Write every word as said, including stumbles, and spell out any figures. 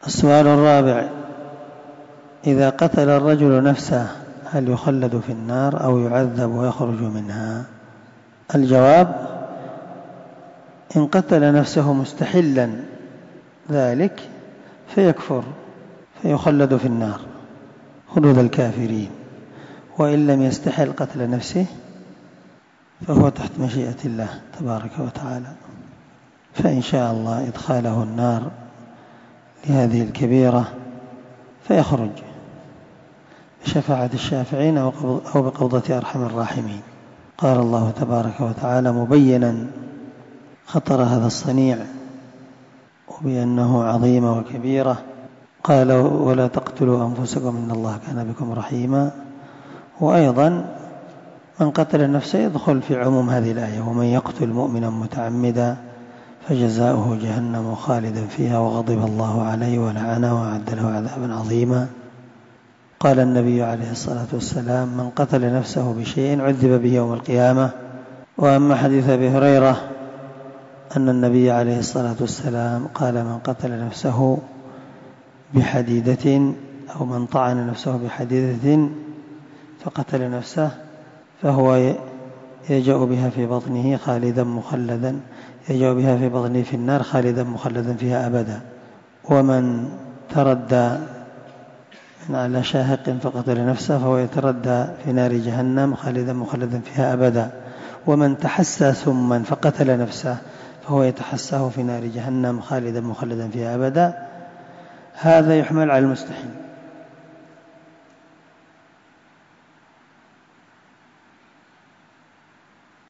السؤال الرابع: إذا قتل الرجل نفسه هل يخلد في النار أو يعذب ويخرج منها؟ الجواب: إن قتل نفسه مستحلا ذلك فيكفر فيخلد في النار خلود الكافرين، وإن لم يستحل قتل نفسه فهو تحت مشيئة الله تبارك وتعالى، فإن شاء الله إدخاله النار لهذه الكبيرة فيخرج بشفاعة الشافعين أو بقبضة أرحم الراحمين. قال الله تبارك وتعالى مبينا خطر هذا الصنيع وبأنه عظيمة وكبيرة، قال: ولا تقتلوا أنفسكم إن الله كان بكم رحيما. وأيضا من قتل نفسه يدخل في عموم هذه الآية: ومن يقتل مؤمنا متعمدا فجزاؤه جهنم خالدا فيها وغضب الله عليه ولعنه وأعد له عذابا عظيما. قال النبي عليه الصلاة والسلام: من قتل نفسه بشيء عذب به يوم القيامة. وأما حديث أبي هريرة أن النبي عليه الصلاة والسلام قال: من قتل نفسه بحديدة أو من طعن نفسه بحديدة فقتل نفسه فهو يجأ بها في بطنه خالدا مخلدا يجأ بها في بطنه في النار خالدا مخلدا فيها أبدا. ومن تردى من على شاهق فقتل نفسه فهو يتردى في نار جهنم خالدا مخلدا فيها أبدا. ومن تحسى سما فقتل نفسه فهو يتحساه في نار جهنم خالدا مخلدا فيها أبدا. هذا يحمل على المستحيل.